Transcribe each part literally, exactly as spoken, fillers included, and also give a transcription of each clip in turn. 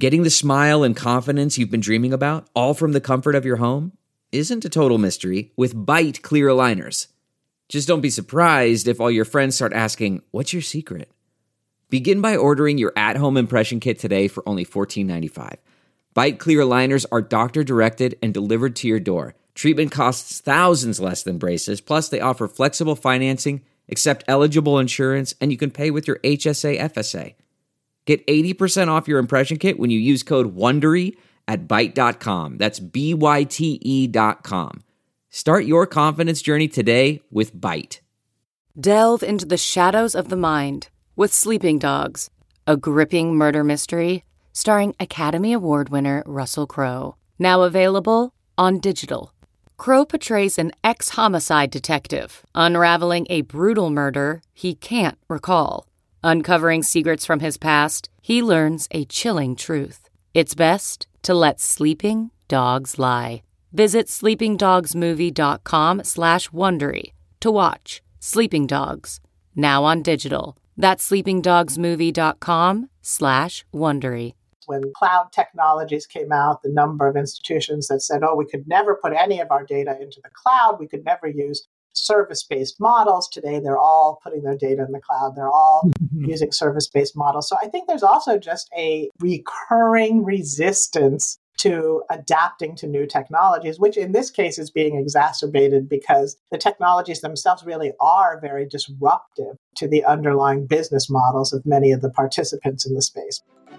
Getting the smile and confidence you've been dreaming about, all from the comfort of your home, isn't a total mystery with Byte clear aligners. Just don't be surprised if all your friends start asking, "What's your secret?" Begin by ordering your at-home impression kit today for only fourteen ninety-five. Byte clear aligners are doctor-directed and delivered to your door. Treatment costs thousands less than braces, plus they offer flexible financing, accept eligible insurance, and you can pay with your H S A F S A. Get eighty percent off your impression kit when you use code WONDERY at byte dot com. That's B Y T E dot com. Start your confidence journey today with Byte. Delve into the shadows of the mind with Sleeping Dogs, a gripping murder mystery starring Academy Award winner Russell Crowe. Now available on digital. Crowe portrays an ex-homicide detective unraveling a brutal murder he can't recall. Uncovering secrets from his past, he learns a chilling truth. It's best to let sleeping dogs lie. Visit sleepingdogsmovie.com slash Wondery to watch Sleeping Dogs, now on digital. That's sleepingdogsmovie.com slash Wondery. When cloud technologies came out, the number of institutions that said, oh, we could never put any of our data into the cloud. We could never use service-based models. Today, they're all putting their data in the cloud. They're all mm-hmm. using service-based models. So I think there's also just a recurring resistance to adapting to new technologies, which in this case is being exacerbated because the technologies themselves really are very disruptive to the underlying business models of many of the participants in the space.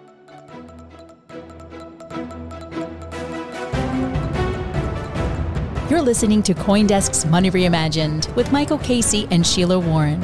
You're listening to CoinDesk's Money Reimagined with Michael Casey and Sheila Warren.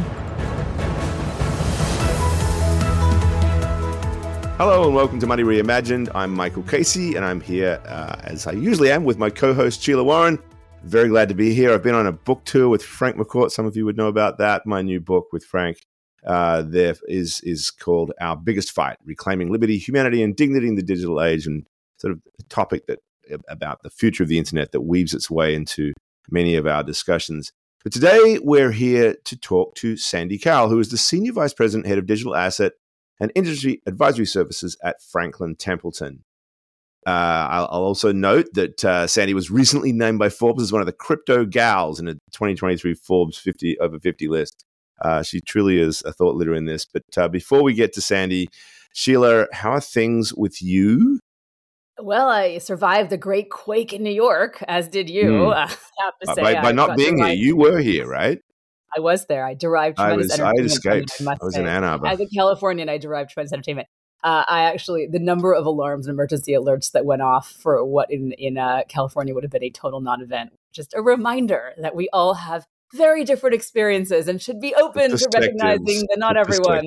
Hello and welcome to Money Reimagined. I'm Michael Casey and I'm here, uh, as I usually am, with my co-host Sheila Warren. Very glad to be here. I've been on a book tour with Frank McCourt. Some of you would know about that. My new book with Frank uh, there is, is called Our Biggest Fight, Reclaiming Liberty, Humanity, and Dignity in the Digital Age, and sort of a topic that about the future of the internet that weaves its way into many of our discussions. But today we're here to talk to Sandy Cowell, who is the Senior Vice President, Head of Digital Asset and Industry Advisory Services at Franklin Templeton. Uh, I'll, I'll also note that uh, Sandy was recently named by Forbes as one of the crypto gals in a twenty twenty-three Forbes fifty over fifty list. Uh, she truly is a thought leader in this. But uh, before we get to Sandy, Sheila, how are things with you? Well, I survived the great quake in New York, as did you. Mm. I have to say, by, by not being here, you were here, right? I was there. I derived I tremendous was. I entertainment. escaped. From it, I, I was say. in Ann Arbor. As a Californian, I derived tremendous entertainment. Uh, I actually, the number of alarms and emergency alerts that went off for what in in uh, California would have been a total non-event. Just a reminder that we all have very different experiences and should be open to recognizing that not everyone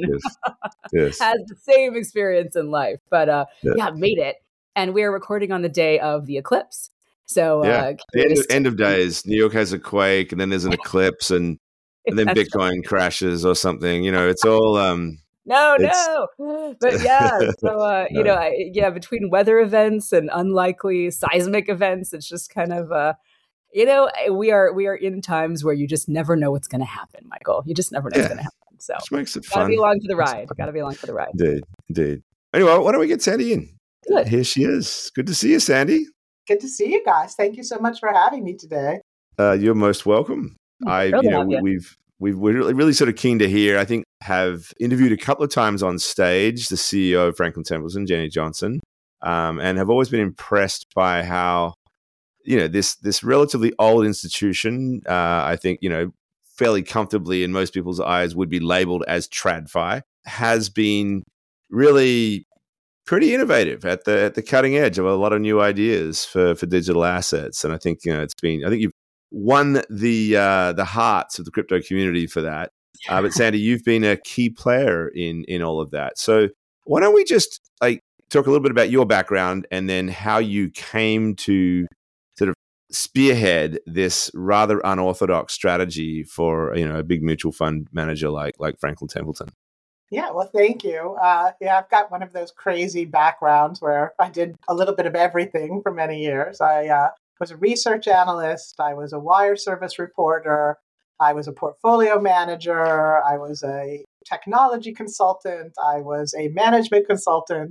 yes. has the same experience in life. But uh, yeah. yeah, made it. And we're recording on the day of the eclipse. So, yeah, uh, the end of, end of days, New York has a quake, and then there's an eclipse, and, and then Bitcoin right. crashes or something. You know, it's all. Um, no, no. But yeah, so, uh, no. you know, I, yeah, between weather events and unlikely seismic events, it's just kind of, uh, you know, we are we are in times where you just never know what's going to happen, Michael. You just never know yeah. what's going to happen. So, which makes it gotta fun. be along for the ride. Got to be along for the ride. Indeed, indeed. Anyway, why don't we get Sandy in? Good. Here she is. Good to see you, Sandy. Good to see you guys. Thank you so much for having me today. Uh, you're most welcome. I, you know, we, we've we've we're really, really sort of keen to hear. I think have interviewed a couple of times on stage the C E O of Franklin Templeton, Jenny Johnson, um, and have always been impressed by how, you know, this this relatively old institution. Uh, I think, you know, fairly comfortably in most people's eyes would be labeled as TradFi, has been really pretty innovative at the at the cutting edge of a lot of new ideas for, for digital assets. And I think, you know, it's been, I think you've won the uh, the hearts of the crypto community for that. Uh, but Sandy, you've been a key player in in all of that. So why don't we just like talk a little bit about your background and then how you came to sort of spearhead this rather unorthodox strategy for, you know, a big mutual fund manager like like Franklin Templeton. Yeah, well, thank you. Uh, yeah, I've got one of those crazy backgrounds where I did a little bit of everything for many years. I uh, was a research analyst. I was a wire service reporter. I was a portfolio manager. I was a technology consultant. I was a management consultant.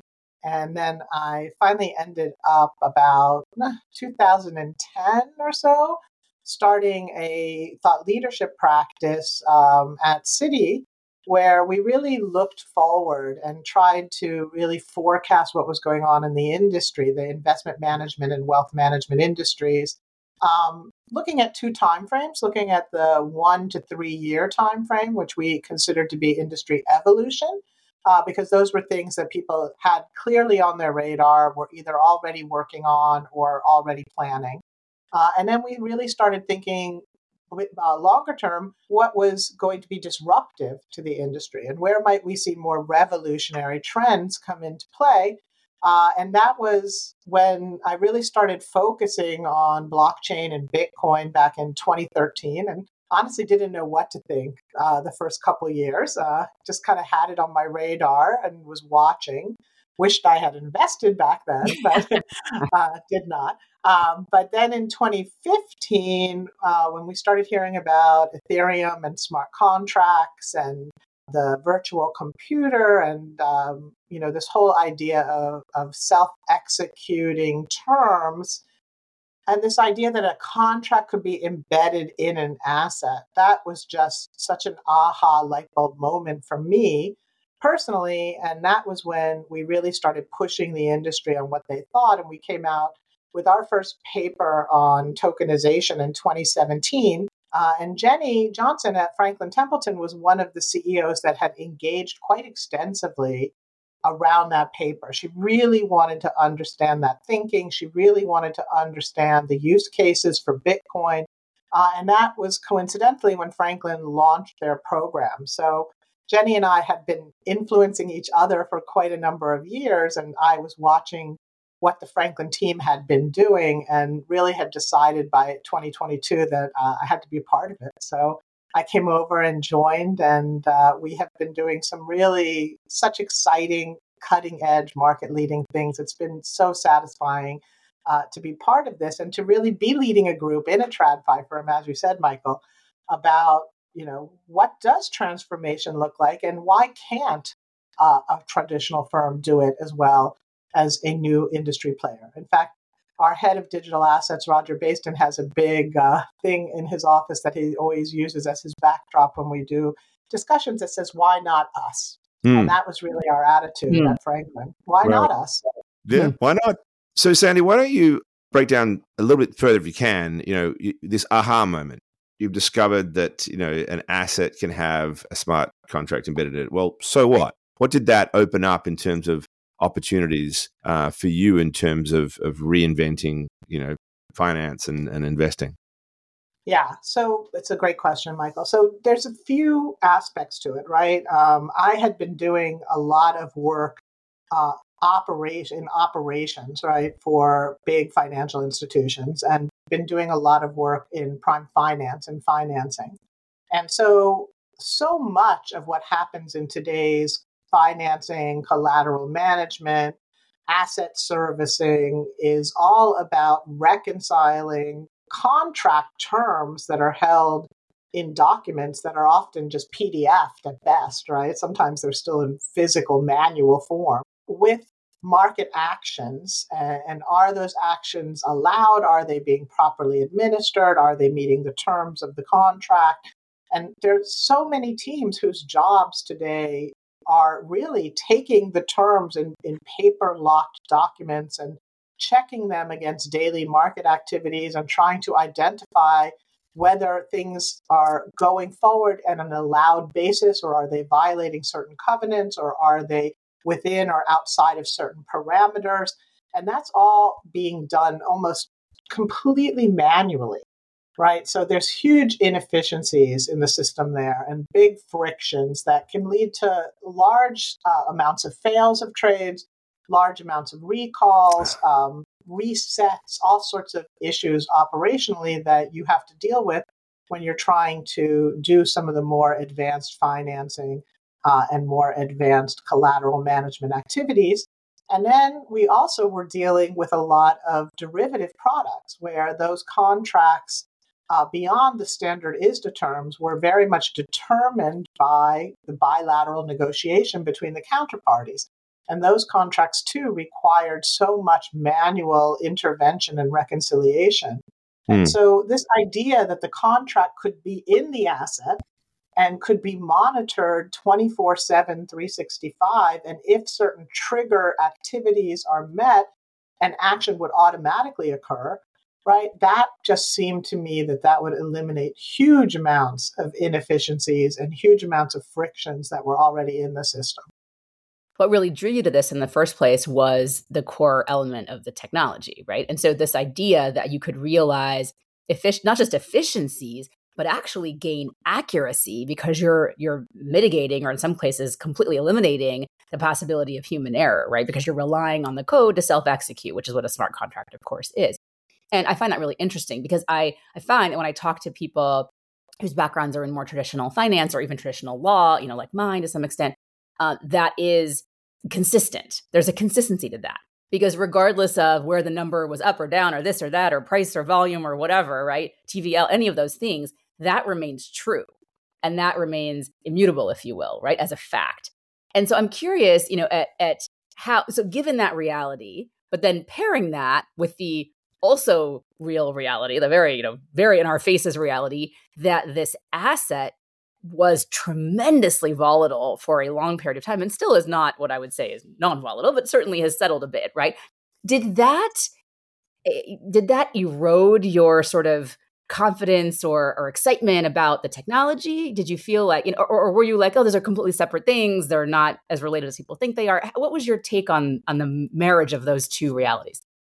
And then I finally ended up about two thousand ten or so, starting a thought leadership practice um, at Citi, where we really looked forward and tried to really forecast what was going on in the industry, the investment management and wealth management industries, um, looking at two timeframes, looking at the one to three year timeframe, which we considered to be industry evolution, uh, because those were things that people had clearly on their radar, were either already working on or already planning. Uh, and then we really started thinking uh, longer term, what was going to be disruptive to the industry and where might we see more revolutionary trends come into play. Uh, and that was when I really started focusing on blockchain and Bitcoin back in twenty thirteen, and honestly didn't know what to think uh, the first couple of years. Uh, just kind of had it on my radar and was watching. Wished I had invested back then, but uh, did not. Um, but then in twenty fifteen, uh, when we started hearing about Ethereum and smart contracts and the virtual computer and um, you know this whole idea of, of self-executing terms, and this idea that a contract could be embedded in an asset, that was just such an aha light bulb moment for me personally. And that was when we really started pushing the industry on what they thought. And we came out with our first paper on tokenization in twenty seventeen. Uh, and Jenny Johnson at Franklin Templeton was one of the C E Os that had engaged quite extensively around that paper. She really wanted to understand that thinking. She really wanted to understand the use cases for Bitcoin. Uh, and that was coincidentally when Franklin launched their program. So Jenny and I had been influencing each other for quite a number of years, and I was watching what the Franklin team had been doing and really had decided by twenty twenty-two that uh, I had to be a part of it. So I came over and joined, and uh, we have been doing some really such exciting, cutting edge, market leading things. It's been so satisfying uh, to be part of this and to really be leading a group in a TradFi firm, as you said, Michael, about, you know, what does transformation look like and why can't uh, a traditional firm do it as well as a new industry player. In fact, our head of digital assets, Roger Baston, has a big uh, thing in his office that he always uses as his backdrop when we do discussions that says, why not us? Mm. And that was really our attitude mm. at Franklin. Why right. not us? Yeah, mm. why not? So, Sandy, why don't you break down a little bit further if you can, you know, you, this aha moment. You've discovered that, you know, an asset can have a smart contract embedded in it. Well, so what? What did that open up in terms of opportunities uh, for you in terms of, of reinventing, you know, finance and, and investing? Yeah, so it's a great question, Michael. So there's a few aspects to it, right? Um, I had been doing a lot of work uh, operation in operations, right, for big financial institutions, and been doing a lot of work in prime finance and financing. And so, so much of what happens in today's financing, collateral management, asset servicing is all about reconciling contract terms that are held in documents that are often just P D F'd at best, right? Sometimes they're still in physical manual form with market actions. And are those actions allowed? Are they being properly administered? Are they meeting the terms of the contract? And there's so many teams whose jobs today are really taking the terms in, in paper-locked documents and checking them against daily market activities and trying to identify whether things are going forward at an allowed basis, or are they violating certain covenants, or are they within or outside of certain parameters. And that's all being done almost completely manually. Right. So there's huge inefficiencies in the system there and big frictions that can lead to large uh, amounts of fails of trades, large amounts of recalls, um, resets, all sorts of issues operationally that you have to deal with when you're trying to do some of the more advanced financing uh, and more advanced collateral management activities. And then we also were dealing with a lot of derivative products where those contracts Uh, beyond the standard I S D A terms were very much determined by the bilateral negotiation between the counterparties. And those contracts, too, required so much manual intervention and reconciliation. Mm. And so this idea that the contract could be in the asset and could be monitored twenty-four seven, three sixty-five, and if certain trigger activities are met, an action would automatically occur, right? That just seemed to me that that would eliminate huge amounts of inefficiencies and huge amounts of frictions that were already in the system. What really drew you to this in the first place was the core element of the technology, right? And so this idea that you could realize effic- not just efficiencies, but actually gain accuracy because you're you're mitigating, or in some cases completely eliminating, the possibility of human error, right? Because you're relying on the code to self-execute, which is what a smart contract, of course, is. And I find that really interesting because I, I find that when I talk to people whose backgrounds are in more traditional finance or even traditional law, you know, like mine to some extent, uh, that is consistent. There's a consistency to that. Because regardless of where the number was up or down or this or that or price or volume or whatever, right, T V L, any of those things, that remains true. And that remains immutable, if you will, right, as a fact. And so I'm curious, you know, at, at how, so given that reality, but then pairing that with the also real reality, the very, you know, very in our faces reality that this asset was tremendously volatile for a long period of time and still is not what I would say is non-volatile, but certainly has settled a bit, right? Did that, did that erode your sort of confidence or, or excitement about the technology? Did you feel like, you know, or, or were you like, oh, those are completely separate things. They're not as related as people think they are. What was your take on, on the marriage of those two realities?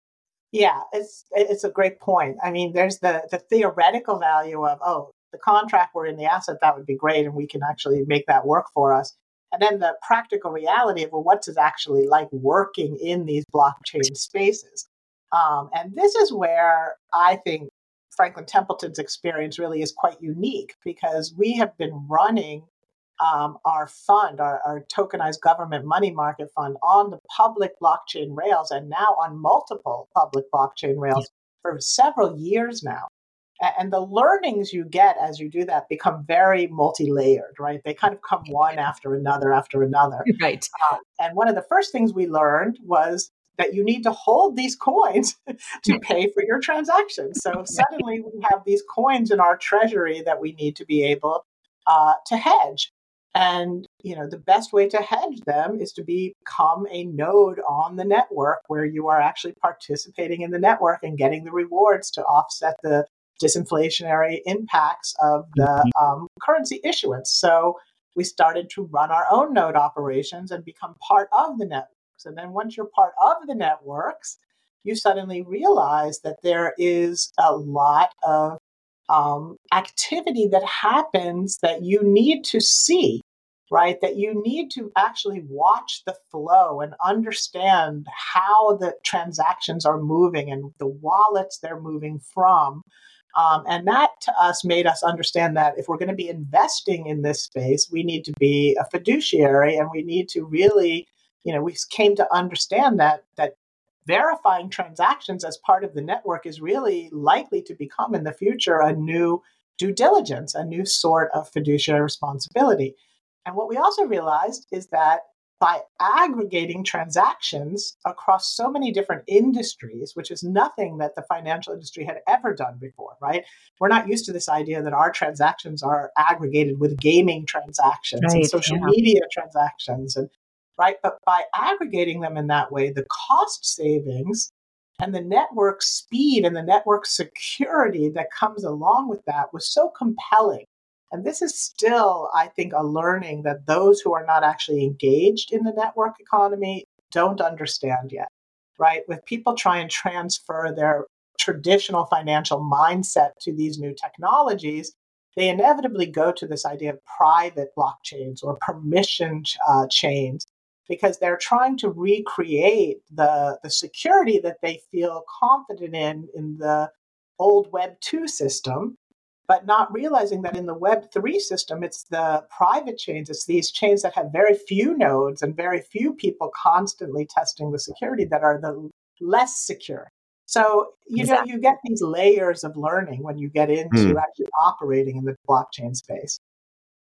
Yeah, it's it's a great point. I mean, there's the, the theoretical value of, oh, the contract were in the asset, that would be great, and we can actually make that work for us. And then the practical reality of, well, what's it actually like working in these blockchain spaces? Um, and this is where I think Franklin Templeton's experience really is quite unique, because we have been running um, our fund, our, our tokenized government money market fund, on the public blockchain rails and now on multiple public blockchain rails for several years now. And the learnings you get as you do that become very multi-layered, right? They kind of come one after another after another. Right. Uh, and one of the first things we learned was that you need to hold these coins to pay for your transactions. So suddenly we have these coins in our treasury that we need to be able uh, to hedge. And, you know, the best way to hedge them is to become a node on the network where you are actually participating in the network and getting the rewards to offset the disinflationary impacts of the um, currency issuance. So we started to run our own node operations and become part of the networks. And then once you're part of the networks, you suddenly realize that there is a lot of um, activity that happens that you need to see, right? That you need to actually watch the flow and understand how the transactions are moving and the wallets they're moving from. Um, and that to us made us understand that if we're going to be investing in this space, we need to be a fiduciary, and we need to really, you know, we came to understand that that verifying transactions as part of the network is really likely to become in the future a new due diligence, a new sort of fiduciary responsibility. And what we also realized is that by aggregating transactions across so many different industries, which is nothing that the financial industry had ever done before, right? We're not used to this idea that our transactions are aggregated with gaming transactions right, and social yeah. media transactions, and right? But by aggregating them in that way, the cost savings and the network speed and the network security that comes along with that was so compelling. And this is still, I think, a learning that those who are not actually engaged in the network economy don't understand yet, right? With people try and transfer their traditional financial mindset to these new technologies, they inevitably go to this idea of private blockchains or permission uh, chains, because they're trying to recreate the, the security that they feel confident in in the old Web two system, but not realizing that in the Web three system, it's the private chains, it's these chains that have very few nodes and very few people constantly testing the security that are the less secure. So, you exactly. know, you get these layers of learning when you get into mm. actually operating in the blockchain space.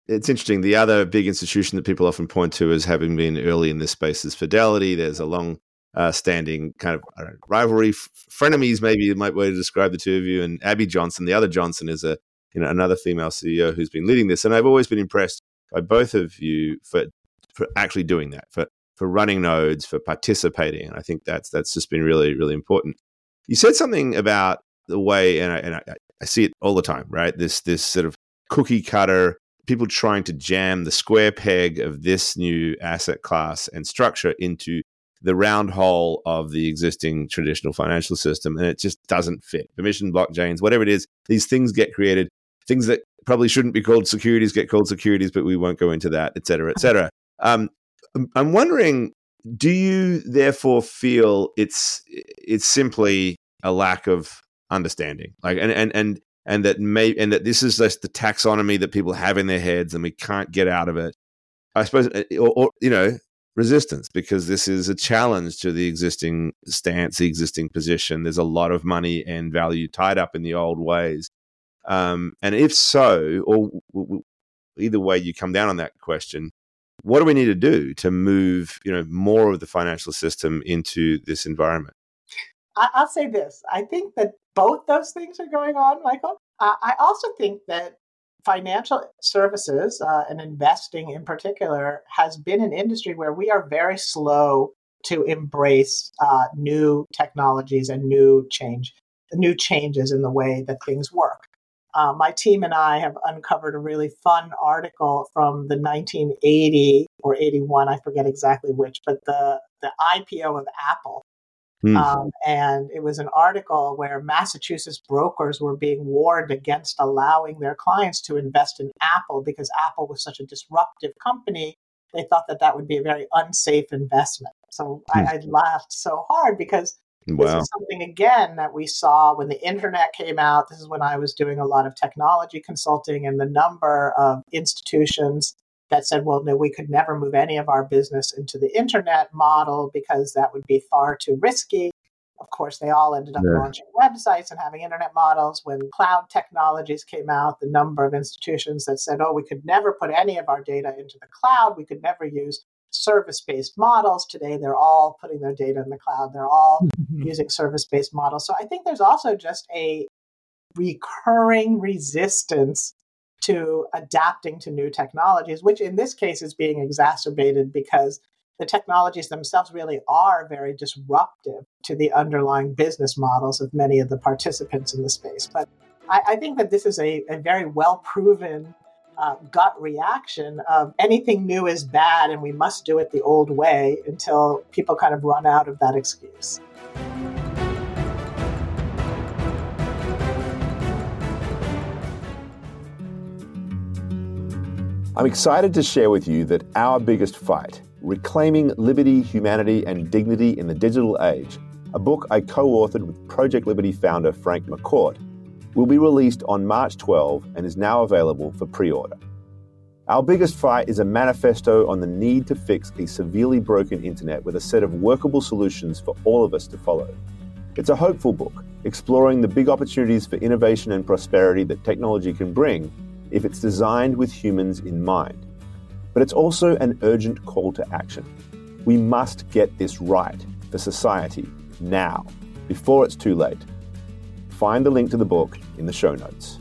it's interesting. The other big institution that people often point to as having been early in this space is Fidelity. There's a long uh, standing kind of I don't know, rivalry, f- frenemies, maybe you might way to describe the two of you. And Abby Johnson, the other Johnson, is a you know another female C E O who's been leading this. And I've always been impressed by both of you for for actually doing that, for for running nodes, for participating. And I think that's that's just been really, really important. You said something about the way, and I, and I, I see it all the time, right? This this sort of cookie cutter, people trying to jam the square peg of this new asset class and structure into the round hole of the existing traditional financial system, and it just doesn't fit. Permission blockchains, whatever it is, these things get created. Things that probably shouldn't be called securities get called securities, but we won't go into that, et cetera, et cetera. Um, I'm wondering, do you therefore feel it's it's simply a lack of understanding, like, and and and and that may and that this is just the taxonomy that people have in their heads, and we can't get out of it? I suppose, or, or you know. resistance, because this is a challenge to the existing stance, the existing position. There's a lot of money and value tied up in the old ways. Um, and if so, or w- w- either way you come down on that question, what do we need to do to move, you know, more of the financial system into this environment? I'll say this. I think that both those things are going on, Michael. Uh, I also think that financial services uh, and investing in particular has been an industry where we are very slow to embrace uh, new technologies and new change, new changes in the way that things work. Uh, my team and I have uncovered a really fun article from the nineteen eighty or eighty-one, I forget exactly which, but the, the I P O of Apple. Mm. Um, and it was an article where Massachusetts brokers were being warned against allowing their clients to invest in Apple because Apple was such a disruptive company. They thought that that would be a very unsafe investment. So mm. I, I laughed so hard because wow. This is something, again, that we saw when the internet came out. This is when I was doing a lot of technology consulting, and the number of institutions that said, well, no, we could never move any of our business into the internet model because that would be far too risky. Of course, they all ended up yeah. launching websites and having internet models. When cloud technologies came out, the number of institutions that said, oh, we could never put any of our data into the cloud. We could never use service-based models. Today, they're all putting their data in the cloud. They're all mm-hmm. using service-based models. So I think there's also just a recurring resistance to adapting to new technologies, which in this case is being exacerbated because the technologies themselves really are very disruptive to the underlying business models of many of the participants in the space. But I, I think that this is a, a very well-proven uh, gut reaction of anything new is bad and we must do it the old way until people kind of run out of that excuse. I'm excited to share with you that Our Biggest Fight, Reclaiming Liberty, Humanity and Dignity in the Digital Age, a book I co-authored with Project Liberty founder Frank McCourt, will be released on March twelfth and is now available for pre-order. Our Biggest Fight is a manifesto on the need to fix a severely broken internet with a set of workable solutions for all of us to follow. It's a hopeful book, exploring the big opportunities for innovation and prosperity that technology can bring if it's designed with humans in mind. But it's also an urgent call to action. We must get this right for society now, before it's too late. Find the link to the book in the show notes.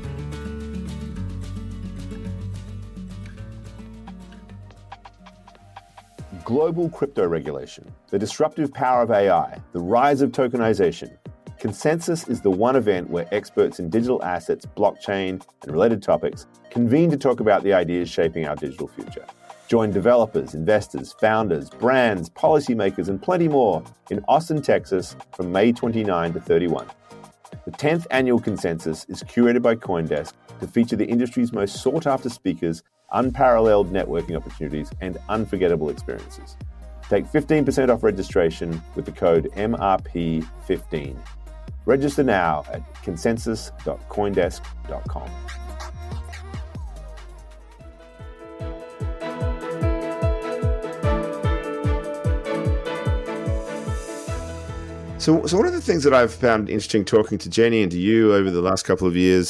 Global crypto regulation, the disruptive power of A I, the rise of tokenization. Consensus is the one event where experts in digital assets, blockchain, and related topics convene to talk about the ideas shaping our digital future. Join developers, investors, founders, brands, policymakers, and plenty more in Austin, Texas from May twenty-ninth to thirty-first. The tenth annual Consensus is curated by CoinDesk to feature the industry's most sought-after speakers, unparalleled networking opportunities, and unforgettable experiences. Take fifteen percent off registration with the code M R P fifteen. Register now at consensus dot coindesk dot com. So, so one of the things that I've found interesting talking to Jenny and to you over the last couple of years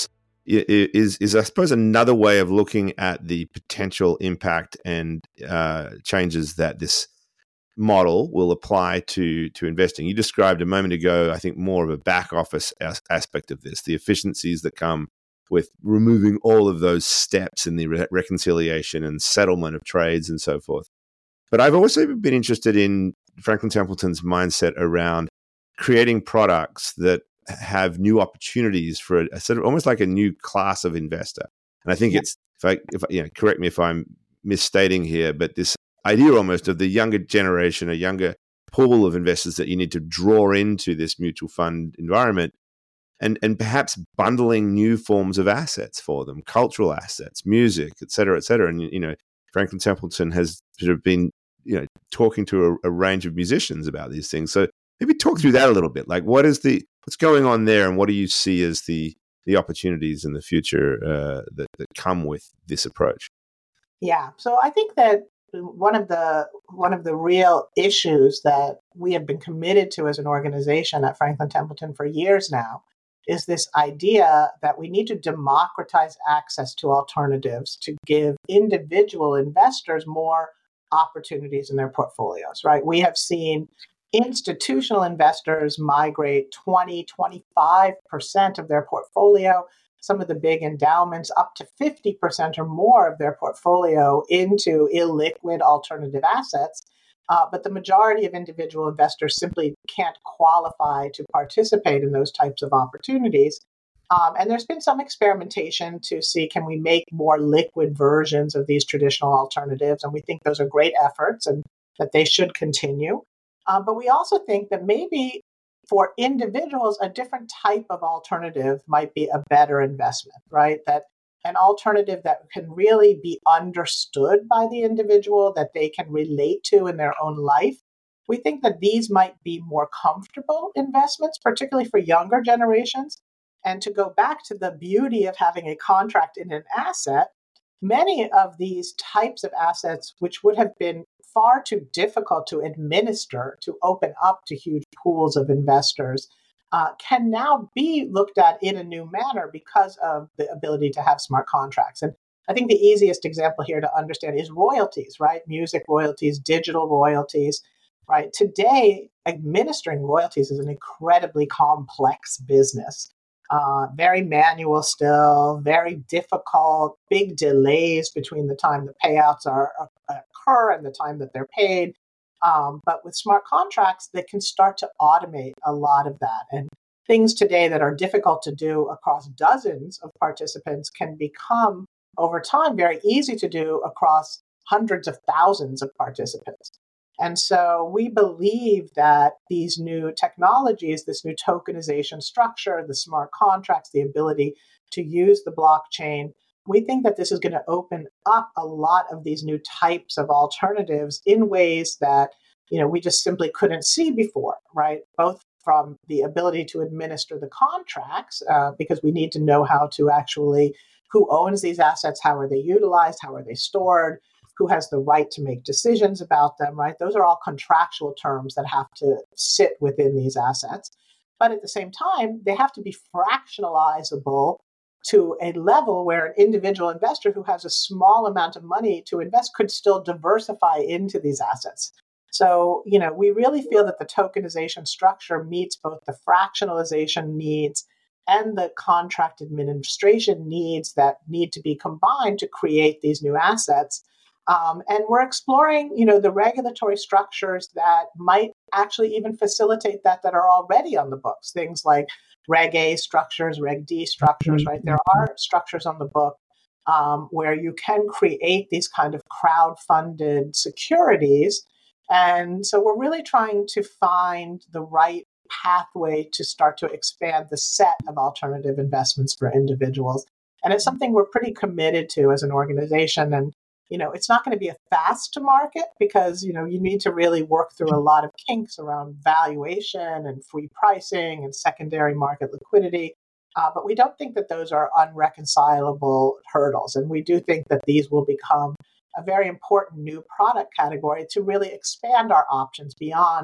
is, is I suppose, another way of looking at the potential impact and uh, changes that this model will apply to to investing. You described a moment ago, I think, more of a back office as- aspect of this, the efficiencies that come with removing all of those steps in the re- reconciliation and settlement of trades and so forth. But I've also been interested in Franklin Templeton's mindset around creating products that have new opportunities for a, a sort of almost like a new class of investor. And I think yeah. it's, if I, if I, you know, correct me if I'm misstating here, but this idea almost of the younger generation, a younger pool of investors that you need to draw into this mutual fund environment, and and perhaps bundling new forms of assets for them, cultural assets, music, et cetera, et cetera. And, you know, Franklin Templeton has sort of been, you know, talking to a, a range of musicians about these things. So maybe talk through that a little bit. Like, what is the, what's going on there, and what do you see as the the opportunities in the future uh, that, that come with this approach? Yeah. So I think that one of the one of the real issues that we have been committed to as an organization at Franklin Templeton for years now is this idea that we need to democratize access to alternatives to give individual investors more opportunities in their portfolios, right? We have seen institutional investors migrate twenty, twenty-five percent of their portfolio, some of the big endowments up to fifty percent or more of their portfolio into illiquid alternative assets. Uh, but the majority of individual investors simply can't qualify to participate in those types of opportunities. Um, and there's been some experimentation to see, can we make more liquid versions of these traditional alternatives? And we think those are great efforts and that they should continue. Um, but we also think that maybe for individuals, a different type of alternative might be a better investment, right? That an alternative that can really be understood by the individual, that they can relate to in their own life. We think that these might be more comfortable investments, particularly for younger generations. And to go back to the beauty of having a contract in an asset, many of these types of assets, which would have been far too difficult to administer, to open up to huge pools of investors, uh, can now be looked at in a new manner because of the ability to have smart contracts. And I think the easiest example here to understand is royalties, right? Music royalties, digital royalties, right? Today, administering royalties is an incredibly complex business. Uh, very manual still, very difficult, big delays between the time the payouts are occur and the time that they're paid. Um, but with smart contracts, they can start to automate a lot of that. And things today that are difficult to do across dozens of participants can become, over time, very easy to do across hundreds of thousands of participants. And so we believe that these new technologies, this new tokenization structure, the smart contracts, the ability to use the blockchain, we think that this is going to open up a lot of these new types of alternatives in ways that, you know, we just simply couldn't see before, right? Both from the ability to administer the contracts, uh, because we need to know how to actually, who owns these assets, how are they utilized, how are they stored, who has the right to make decisions about them, right? Those are all contractual terms that have to sit within these assets. But at the same time, they have to be fractionalizable to a level where an individual investor who has a small amount of money to invest could still diversify into these assets. So, you know, we really feel that the tokenization structure meets both the fractionalization needs and the contract administration needs that need to be combined to create these new assets. Um, and we're exploring, you know, the regulatory structures that might actually even facilitate that that are already on the books. Things like Reg A structures, Reg D structures, right? There are structures on the book um, where you can create these kind of crowd-funded securities. And so we're really trying to find the right pathway to start to expand the set of alternative investments for individuals. And it's something we're pretty committed to as an organization. And you know, it's not going to be a fast to market because, you know, you need to really work through a lot of kinks around valuation and free pricing and secondary market liquidity. Uh, but we don't think that those are unreconcilable hurdles. And we do think that these will become a very important new product category to really expand our options beyond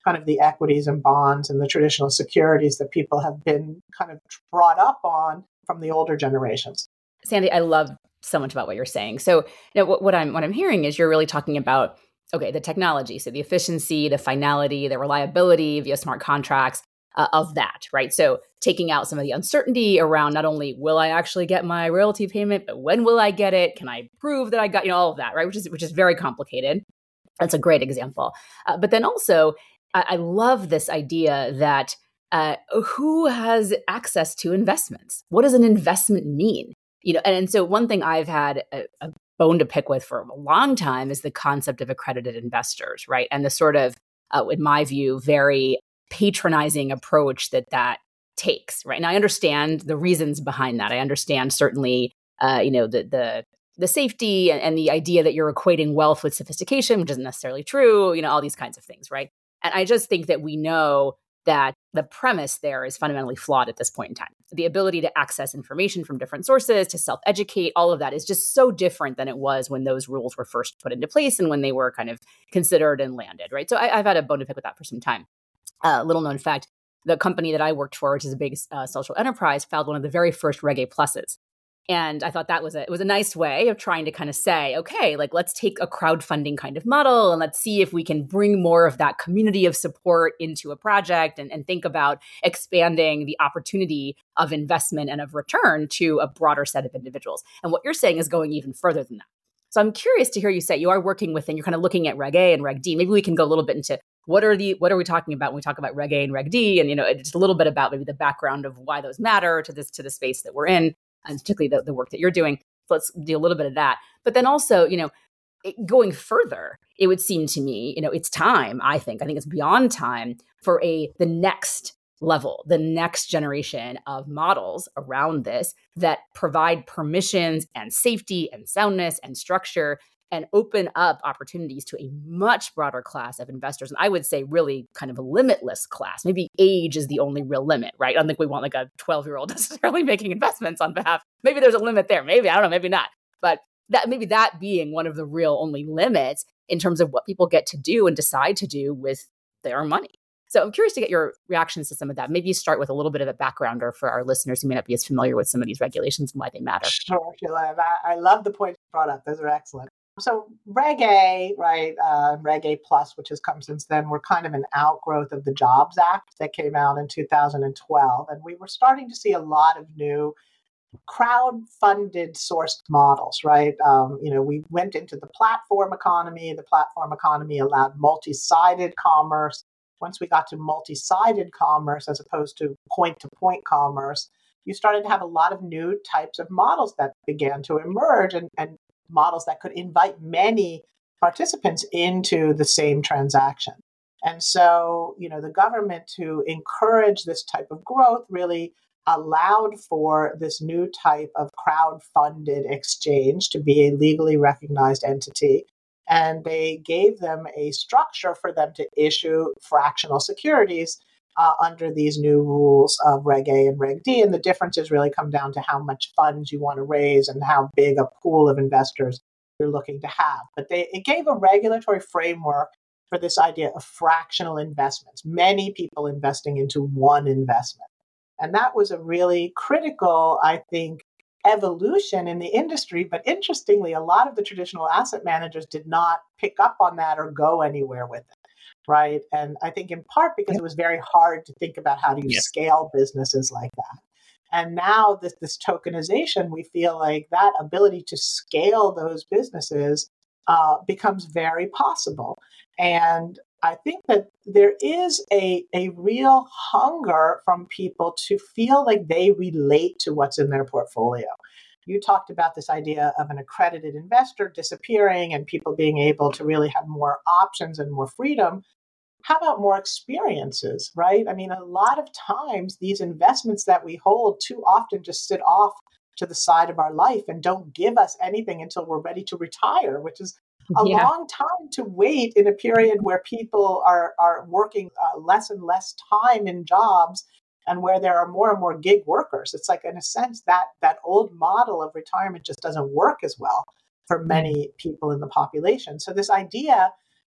kind of the equities and bonds and the traditional securities that people have been kind of brought up on from the older generations. Sandy, I love so much about what you're saying. So, you know, what, what I'm what I'm hearing is you're really talking about, okay, the technology, so the efficiency, the finality, the reliability via smart contracts uh, of that, right? So taking out some of the uncertainty around not only will I actually get my royalty payment, but when will I get it? Can I prove that I got, you know, all of that, right? Which is which is very complicated. That's a great example. Uh, but then also, I, I love this idea that uh, who has access to investments? What does an investment mean? You know, and, and so one thing I've had a, a bone to pick with for a long time is the concept of accredited investors, right? And the sort of, uh, in my view, very patronizing approach that that takes, right? And I understand the reasons behind that. I understand certainly, uh, you know, the the the safety and, and the idea that you're equating wealth with sophistication, which isn't necessarily true, you know, all these kinds of things, right? And I just think that we know that the premise there is fundamentally flawed at this point in time. The ability to access information from different sources, to self-educate, all of that is just so different than it was when those rules were first put into place and when they were kind of considered and landed, right? So I, I've had a bone to pick with that for some time. Uh, little known fact, the company that I worked for, which is a big uh, social enterprise, filed one of the very first Reg A pluses. And I thought that was a, it was a nice way of trying to kind of say, okay, like let's take a crowdfunding kind of model and let's see if we can bring more of that community of support into a project and, and think about expanding the opportunity of investment and of return to a broader set of individuals. And what you're saying is going even further than that. So I'm curious to hear you say you are working within, you're kind of looking at Reg A and Reg D. Maybe we can go a little bit into what are the, what are we talking about when we talk about Reg A and Reg D? And, you know, just a little bit about maybe the background of why those matter to this, to the space that we're in, and particularly the, the work that you're doing. So let's do a little bit of that. But then also, you know, it, going further, it would seem to me, you know, it's time, I think, I think it's beyond time for a the next level, the next generation of models around this that provide permissions and safety and soundness and structure and open up opportunities to a much broader class of investors. And I would say really kind of a limitless class. Maybe age is the only real limit, right? I don't think we want like a twelve-year-old necessarily making investments on behalf. Maybe there's a limit there. Maybe, I don't know, maybe not. But that maybe that being one of the real only limits in terms of what people get to do and decide to do with their money. So I'm curious to get your reactions to some of that. Maybe you start with a little bit of a backgrounder for our listeners who may not be as familiar with some of these regulations and why they matter. Sure, Sheila. I, I love the points you brought up. Those are excellent. So Reg A, right, uh, Reg A Plus, which has come since then, we're kind of an outgrowth of the Jobs Act that came out in two thousand twelve. And we were starting to see a lot of new crowd-funded sourced models, right? Um, you know, we went into the platform economy. The platform economy allowed multi-sided commerce. Once we got to multi-sided commerce as opposed to point-to-point commerce, you started to have a lot of new types of models that began to emerge and, and models that could invite many participants into the same transaction. And so, you know, the government, to encourage this type of growth, really allowed for this new type of crowd-funded exchange to be a legally recognized entity. And they gave them a structure for them to issue fractional securities uh, under these new rules of Reg A and Reg D. And the differences really come down to how much funds you want to raise and how big a pool of investors you're looking to have. But they, it gave a regulatory framework for this idea of fractional investments, many people investing into one investment. And that was a really critical, I think, evolution in the industry. But interestingly, a lot of the traditional asset managers did not pick up on that or go anywhere with it. Right. And I think in part because it was very hard to think about how do you yeah. scale businesses like that. And now this, this tokenization, we feel like that ability to scale those businesses uh, becomes very possible. And I think that there is a, a real hunger from people to feel like they relate to what's in their portfolio. You talked about this idea of an accredited investor disappearing and people being able to really have more options and more freedom. How about more experiences, right? I mean, a lot of times these investments that we hold too often just sit off to the side of our life and don't give us anything until we're ready to retire, which is a yeah. long time to wait in a period where people are, are working uh, less and less time in jobs and where there are more and more gig workers. It's like, in a sense, that that old model of retirement just doesn't work as well for many people in the population. So this idea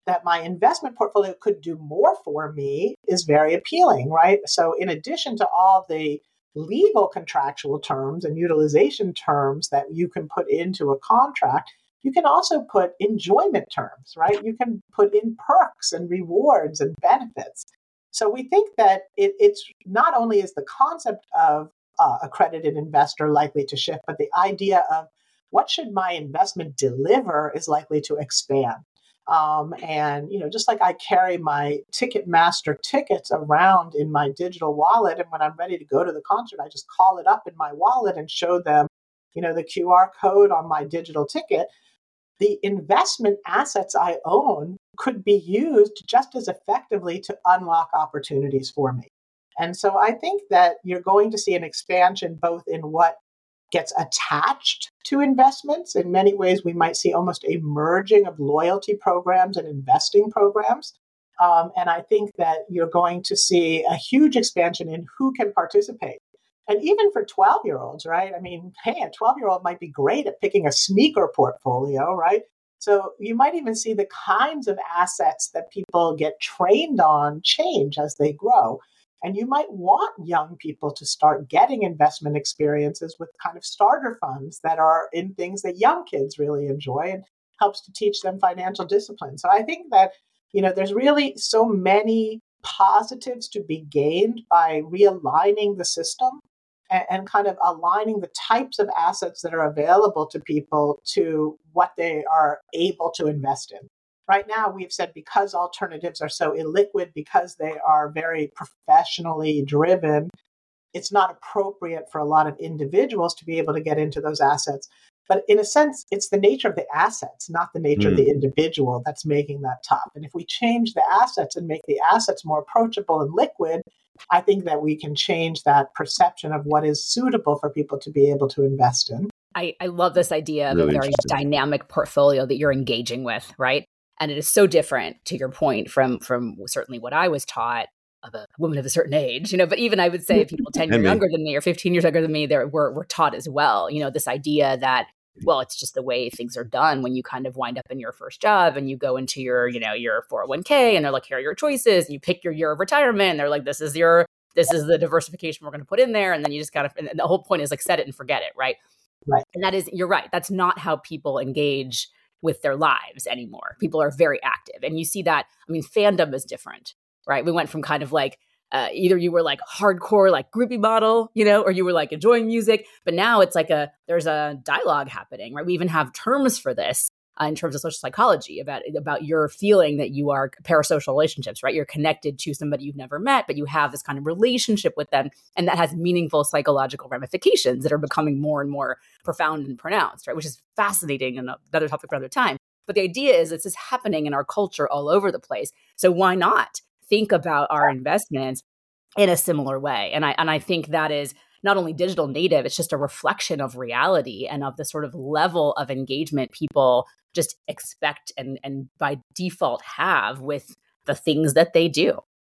that my investment portfolio could do more for me is very appealing, right? So in addition to all the legal contractual terms and utilization terms that you can put into a contract, you can also put enjoyment terms, right? You can put in perks and rewards and benefits. So we think that it, it's not only is the concept of uh, accredited investor likely to shift, but the idea of what should my investment deliver is likely to expand. Um, and, you know, just like I carry my Ticketmaster tickets around in my digital wallet, and when I'm ready to go to the concert, I just call it up in my wallet and show them, you know, the Q R code on my digital ticket. The investment assets I own could be used just as effectively to unlock opportunities for me. And so I think that you're going to see an expansion both in what gets attached to investments. In many ways, we might see almost a merging of loyalty programs and investing programs. Um, and I think that you're going to see a huge expansion in who can participate. And even for twelve-year-olds, right? I mean, hey, a twelve-year-old might be great at picking a sneaker portfolio, right? So you might even see the kinds of assets that people get trained on change as they grow. And you might want young people to start getting investment experiences with kind of starter funds that are in things that young kids really enjoy and helps to teach them financial discipline. So I think that, you know, there's really so many positives to be gained by realigning the system and, and kind of aligning the types of assets that are available to people to what they are able to invest in. Right now, we've said because alternatives are so illiquid, because they are very professionally driven, it's not appropriate for a lot of individuals to be able to get into those assets. But in a sense, it's the nature of the assets, not the nature mm. of the individual that's making that tough. And if we change the assets and make the assets more approachable and liquid, I think that we can change that perception of what is suitable for people to be able to invest in. I, I love this idea of Really a very dynamic portfolio that you're engaging with, right? And it is so different, to your point, from from certainly what I was taught of a woman of a certain age, you know, but even I would say people ten years younger than me or fifteen years younger than me, they were, were taught as well, you know, this idea that, well, it's just the way things are done when you kind of wind up in your first job and you go into your, you know, your four oh one k and they're like, here are your choices. And you pick your year of retirement. And they're like, this is your, this is the diversification we're going to put in there. And then you just got to, and the whole point is like, set it and forget it. Right. Right. And that is, you're right. That's not how people engage with their lives anymore. People are very active. And you see that, I mean, fandom is different, right? We went from kind of like, uh, either you were like hardcore, like groupie model, you know, or you were like enjoying music, but now it's like a, there's a dialogue happening, right? We even have terms for this uh, in terms of social psychology about, about your feeling that you are parasocial relationships, right? You're connected to somebody you've never met, but you have this kind of relationship with them. And that has meaningful psychological ramifications that are becoming more and more profound and pronounced, right? Which is fascinating and another topic for another time. But the idea is it's just happening in our culture all over the place. So why not think about our investments in a similar way? And I and I think that is not only digital native, it's just a reflection of reality and of the sort of level of engagement people just expect and, and by default have with the things that they do.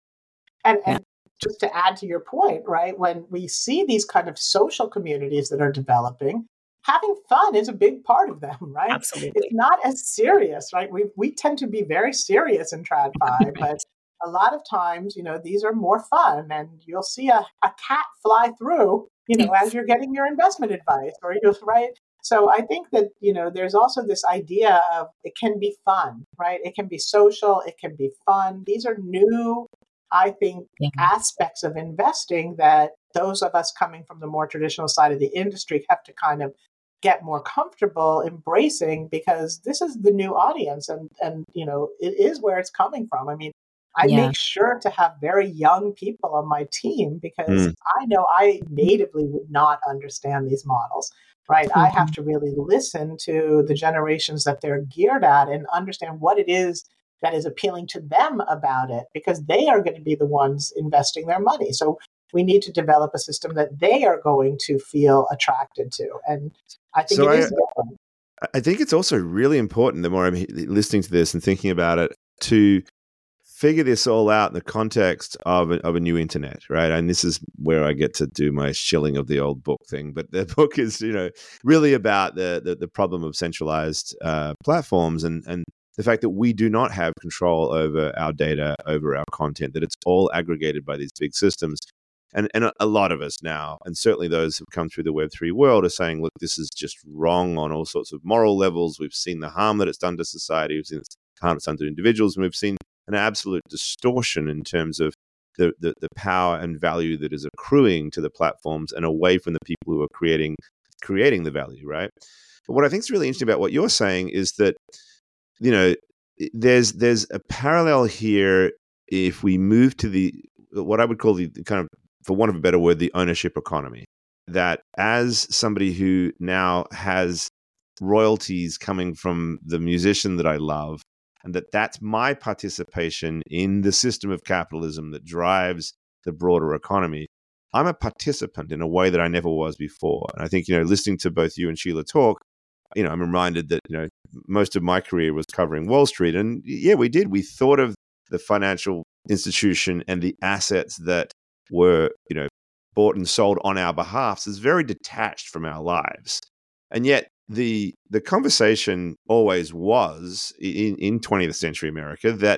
And, and just to add to your point, right, when we see these kind of social communities that are developing, having fun is a big part of them, right? Absolutely. It's not as serious, right? We we tend to be very serious in TradFi, right. But a lot of times, you know, these are more fun, and you'll see a, a cat fly through, you know, as you're getting your investment advice, or you'll, right? So I think that, you know, there's also this idea of it can be fun, right? It can be social, it can be fun. These are new, I think, yeah. aspects of investing that those of us coming from the more traditional side of the industry have to kind of get more comfortable embracing, because this is the new audience, and, and you know, it is where it's coming from. I mean, I yeah. make sure to have very young people on my team because mm. I know I natively would not understand these models, right? Mm-hmm. I have to really listen to the generations that they're geared at and understand what it is that is appealing to them about it, because they are going to be the ones investing their money. So we need to develop a system that they are going to feel attracted to. And I think so it is I, different. I think it's also really important, the more I'm listening to this and thinking about it, to figure this all out in the context of a, of a new internet, right? And this is where I get to do my shilling of the old book thing. But the book is, you know, really about the the, the problem of centralized uh, platforms and and the fact that we do not have control over our data, over our content, that it's all aggregated by these big systems. And, and a lot of us now, and certainly those who've come through the Web three world, are saying, look, this is just wrong on all sorts of moral levels. We've seen the harm that it's done to society. We've seen the harm it's done to individuals. And we've seen an absolute distortion in terms of the, the, the power and value that is accruing to the platforms and away from the people who are creating creating the value, right? But what I think is really interesting about what you're saying is that, you know, there's there's a parallel here if we move to the what I would call the kind of, for want of a better word, the ownership economy. That as somebody who now has royalties coming from the musician that I love, and that that's my participation in the system of capitalism that drives the broader economy, I'm a participant in a way that I never was before. And I think, you know, listening to both you and Sheila talk, you know, I'm reminded that, you know, most of my career was covering Wall Street. And yeah, we did. We thought of the financial institution and the assets that were, you know, bought and sold on our behalf as very detached from our lives. And yet the the conversation always was in, in twentieth century America that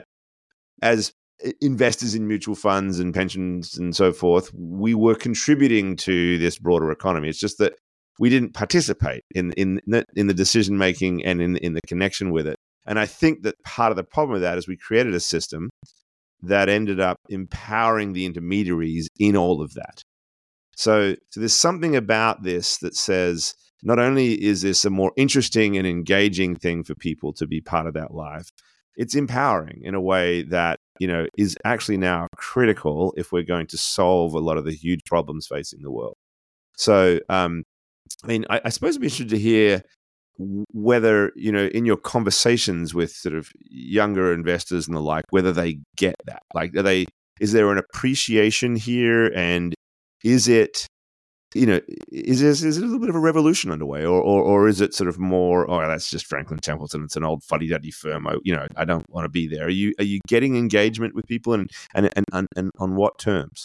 as investors in mutual funds and pensions and so forth, we were contributing to this broader economy. It's just that we didn't participate in in in the decision making and in in the connection with it. And I think that part of the problem with that is we created a system that ended up empowering the intermediaries in all of that. So, so there's something about this that says not only is this a more interesting and engaging thing for people to be part of that life, it's empowering in a way that, you know, is actually now critical if we're going to solve a lot of the huge problems facing the world. So, um, I mean, I, I suppose I'd be interested to hear whether, you know, in your conversations with sort of younger investors and the like, whether they get that. Like, are they, is there an appreciation here? And is it, you know, is, is, is it a little bit of a revolution underway? Or, or, or is it sort of more, oh, that's just Franklin Templeton. It's an old fuddy-duddy firm. I, you know, I don't want to be there. Are you, are you getting engagement with people, and, and, and, and, and on what terms?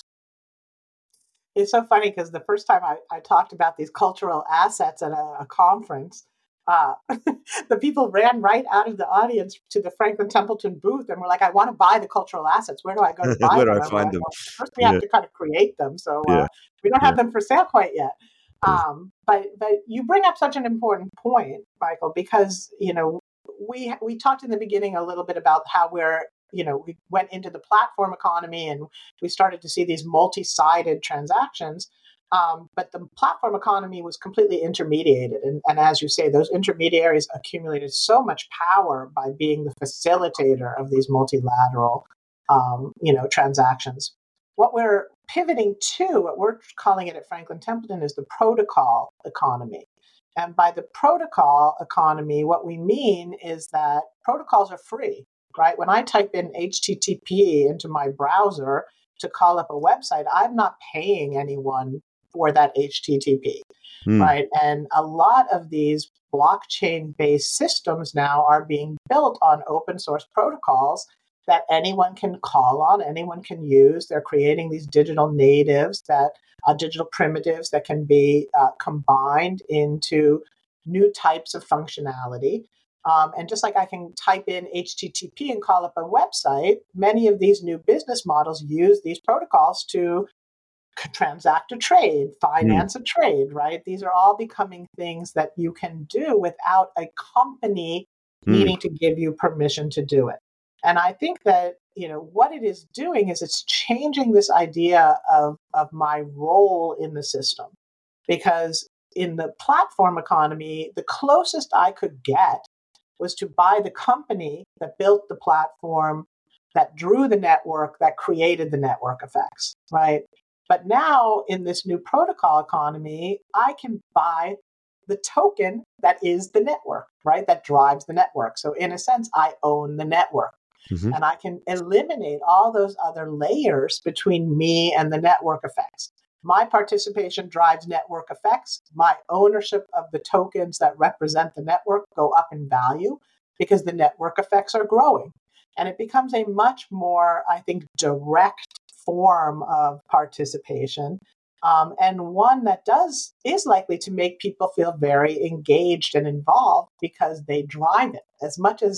It's so funny because the first time I, I talked about these cultural assets at a, a conference, uh, the people ran right out of the audience to the Franklin Templeton booth and were like, I want to buy the cultural assets. Where do I go to buy Where them? do I find like, them? Well, first, we yeah. have to kind of create them. So uh, yeah. we don't have yeah. them for sale quite yet. Um, but but you bring up such an important point, Michael, because, you know, we we talked in the beginning a little bit about how we're, you know, we went into the platform economy and we started to see these multi-sided transactions. Um, but the platform economy was completely intermediated. And, and as you say, those intermediaries accumulated so much power by being the facilitator of these multilateral, um, you know, transactions. What we're pivoting to, what we're calling it at Franklin Templeton, is the protocol economy. And by the protocol economy, what we mean is that protocols are free, right? When I type in H T T P into my browser to call up a website, I'm not paying anyone for that H T T P, mm. right? And a lot of these blockchain-based systems now are being built on open source protocols that anyone can call on, anyone can use. They're creating these digital natives, that uh, digital primitives that can be uh, combined into new types of functionality. Um, and just like I can type in H T T P and call up a website, many of these new business models use these protocols to transact a trade, finance mm. a trade, right? These are all becoming things that you can do without a company mm. needing to give you permission to do it. And I think that, you know, what it is doing is it's changing this idea of, of my role in the system. Because in the platform economy, the closest I could get was to buy the company that built the platform, that drew the network, that created the network effects, right? But now in this new protocol economy, I can buy the token that is the network, right? That drives the network. So in a sense, I own the network. Mm-hmm. And I can eliminate all those other layers between me and the network effects. My participation drives network effects. My ownership of the tokens that represent the network go up in value because the network effects are growing. And it becomes a much more, I think, direct form of participation, um, and one that does is likely to make people feel very engaged and involved because they drive it. As much as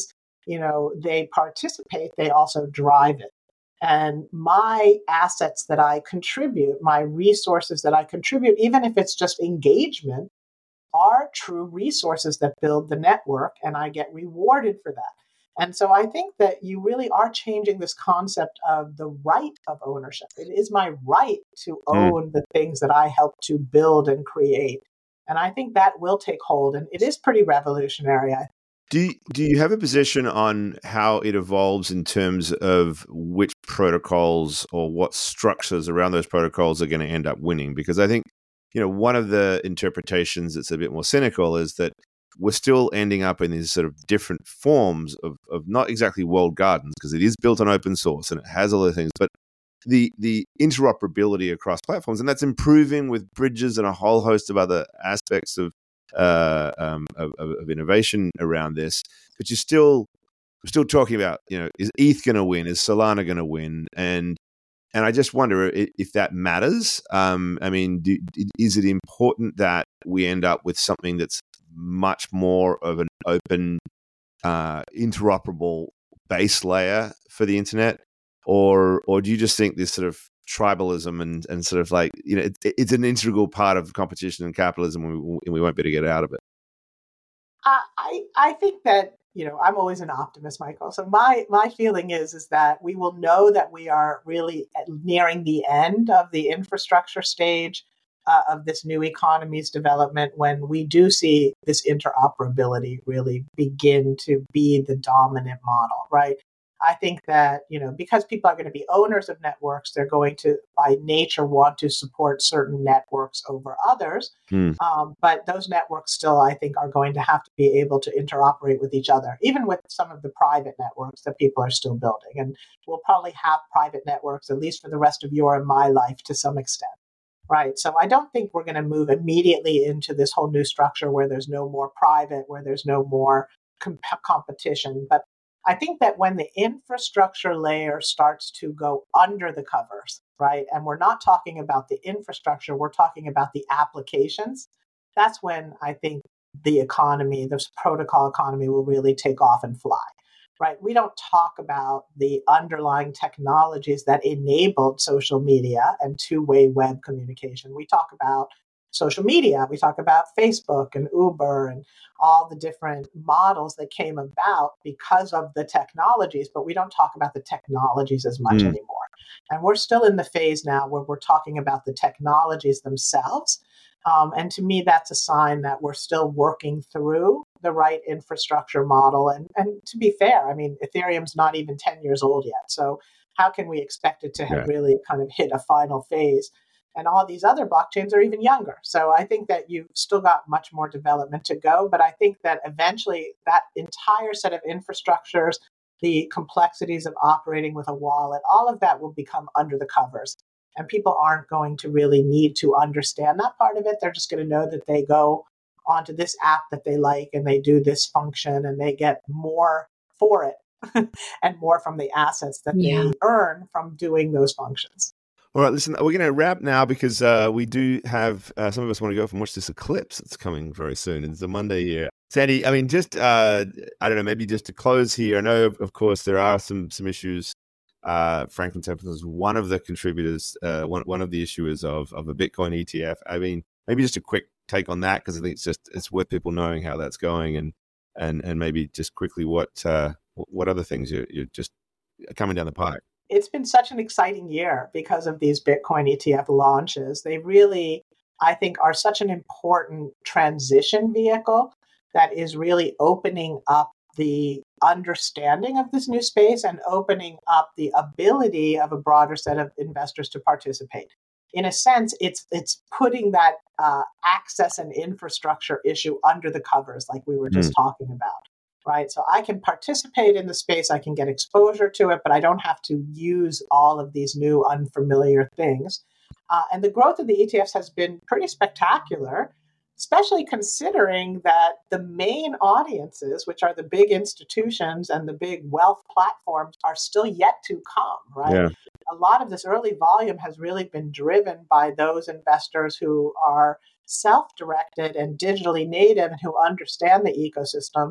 you know, they participate, they also drive it. And my assets that I contribute, my resources that I contribute, even if it's just engagement, are true resources that build the network, and I get rewarded for that. And so I think that you really are changing this concept of the right of ownership. It is my right to own mm. the things that I help to build and create. And I think that will take hold, and it is pretty revolutionary. Do you, do you have a position on how it evolves in terms of which protocols or what structures around those protocols are going to end up winning? Because I think, you know, one of the interpretations that's a bit more cynical is that we're still ending up in these sort of different forms of, of not exactly walled gardens, because it is built on open source and it has all those things, but the the interoperability across platforms, and that's improving with bridges and a whole host of other aspects of uh, um, of, of innovation around this. But you're still we're still talking about, you know, is E T H going to win? Is Solana going to win? And and I just wonder if, if that matters. Um, I mean, do, is it important that we end up with something that's much more of an open, uh, interoperable base layer for the internet? Or or do you just think this sort of tribalism and, and sort of like, you know, it, it's an integral part of competition and capitalism, and we, and we won't be able to get out of it? Uh, I I think that, you know, I'm always an optimist, Michael. So my my feeling is is that we will know that we are really nearing the end of the infrastructure stage uh, of this new economy's development when we do see this interoperability really begin to be the dominant model, right? I think that, you know, because people are going to be owners of networks, they're going to, by nature, want to support certain networks over others. Hmm. Um, but those networks still, I think, are going to have to be able to interoperate with each other, even with some of the private networks that people are still building. And we'll probably have private networks, at least for the rest of your and my life, to some extent. Right. So I don't think we're going to move immediately into this whole new structure where there's no more private, where there's no more comp- competition. But I think that when the infrastructure layer starts to go under the covers, right, and we're not talking about the infrastructure, we're talking about the applications, that's when I think the economy, this protocol economy, will really take off and fly, right? We don't talk about the underlying technologies that enabled social media and two-way web communication. We talk about social media. We talk about Facebook and Uber and all the different models that came about because of the technologies, but we don't talk about the technologies as much mm. anymore. And we're still in the phase now where we're talking about the technologies themselves. Um, and to me, that's a sign that we're still working through the right infrastructure model. And, and to be fair, I mean, Ethereum's not even ten years old yet. So how can we expect it to have yeah. really kind of hit a final phase? And all these other blockchains are even younger. So I think that you've still got much more development to go. But I think that eventually that entire set of infrastructures, the complexities of operating with a wallet, all of that will become under the covers. And people aren't going to really need to understand that part of it. They're just going to know that they go onto this app that they like and they do this function and they get more for it and more from the assets that yeah. they earn from doing those functions. All right, listen, we're going to wrap now because uh, we do have, uh, some of us want to go off and watch this eclipse that's coming very soon. It's a Monday year. Sandy, I mean, just, uh, I don't know, maybe just to close here, I know, of course, there are some some issues. Uh, Franklin Templeton is one of the contributors, uh, one one of the issuers of, of a Bitcoin E T F. I mean, maybe just a quick take on that, because I think it's just, it's worth people knowing how that's going, and and and maybe just quickly what uh, what other things you're, you're just coming down the pike. It's been such an exciting year because of these Bitcoin E T F launches. They really, I think, are such an important transition vehicle that is really opening up the understanding of this new space and opening up the ability of a broader set of investors to participate. In a sense, it's it's putting that uh, access and infrastructure issue under the covers, like we were just mm. talking about. Right. So I can participate in the space, I can get exposure to it, but I don't have to use all of these new unfamiliar things. Uh, and the growth of the E T Fs has been pretty spectacular, especially considering that the main audiences, which are the big institutions and the big wealth platforms, are still yet to come. Right. Yeah. A lot of this early volume has really been driven by those investors who are self-directed and digitally native and who understand the ecosystem.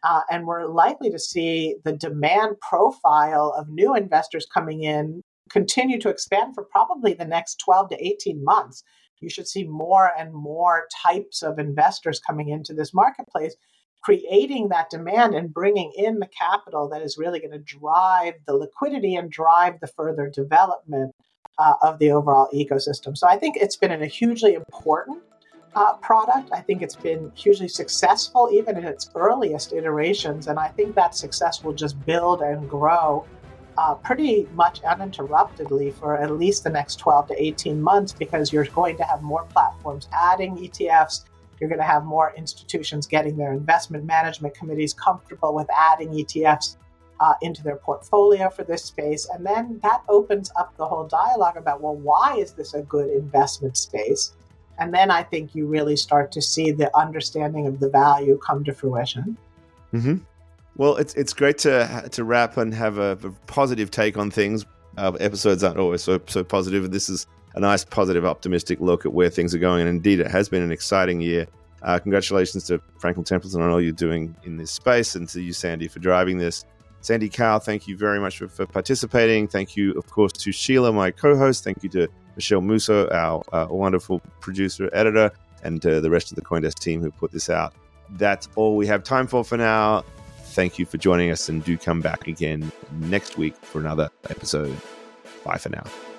Uh, and we're likely to see the demand profile of new investors coming in continue to expand for probably the next twelve to eighteen months. You should see more and more types of investors coming into this marketplace, creating that demand and bringing in the capital that is really going to drive the liquidity and drive the further development uh, of the overall ecosystem. So I think it's been a hugely important uh, product. I think it's been hugely successful, even in its earliest iterations. And I think that success will just build and grow uh, pretty much uninterruptedly for at least the next twelve to eighteen months, because you're going to have more platforms adding E T Fs. You're going to have more institutions getting their investment management committees comfortable with adding E T Fs uh, into their portfolio for this space. And then that opens up the whole dialogue about, well, why is this a good investment space? And then I think you really start to see the understanding of the value come to fruition. Mm-hmm. Well, it's it's great to to wrap and have a, a positive take on things. Uh, episodes aren't always so so positive. This is a nice, positive, optimistic look at where things are going. And indeed, it has been an exciting year. Uh, congratulations to Franklin Templeton on all you're doing in this space, and to you, Sandy, for driving this. Sandy Kao, thank you very much for, for participating. Thank you, of course, to Sheila, my co-host. Thank you to Michelle Musso, our uh, wonderful producer, editor, and to the rest of the CoinDesk team who put this out. That's all we have time for for now. Thank you for joining us, and do come back again next week for another episode. Bye for now.